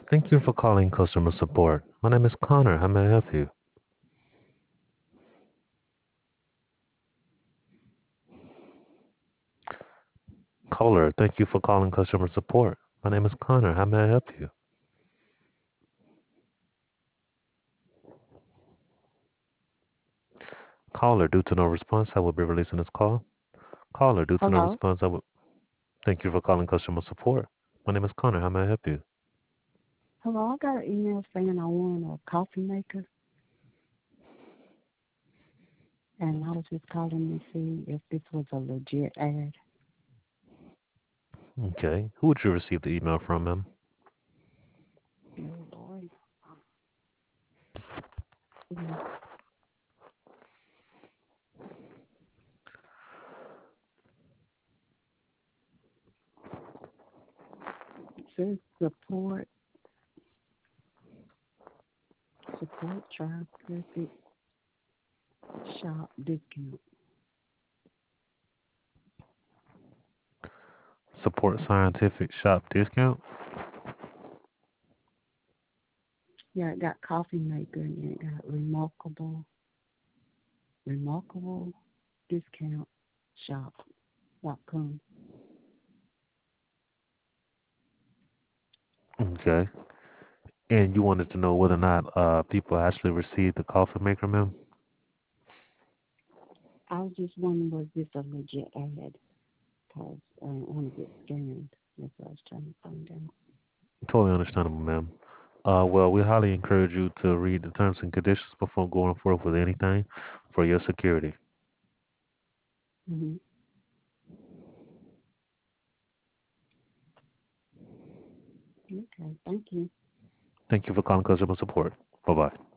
Thank you for calling customer support. My name is Connor. How may I help you? Caller, thank you for calling customer support. My name is Connor. How may I help you? Caller, due to no response, I will be releasing this call. Caller, due to no Hello? response, I will. Thank you for calling customer support. My name is Connor. How may I help you? Hello, I got an email saying I want a coffee maker, and I was just calling to see if this was a legit ad. Okay. Who would you receive the email from, ma'am? Oh, Lord. Mm. It says support Tri-Perfect shop discount. Support Scientific Shop Discount? Yeah, it got coffee maker and it got remarkable discount shop.com. Okay. And you wanted to know whether or not people actually received the coffee maker, ma'am? I was just wondering, was this a legit ad? Because I don't want to get scammed. That's what I was trying to find out. Totally understandable, ma'am. Well, we highly encourage you to read the terms and conditions before going forth with anything for your security. Mm-hmm. Okay, thank you. Thank you for calling customer support. Bye bye.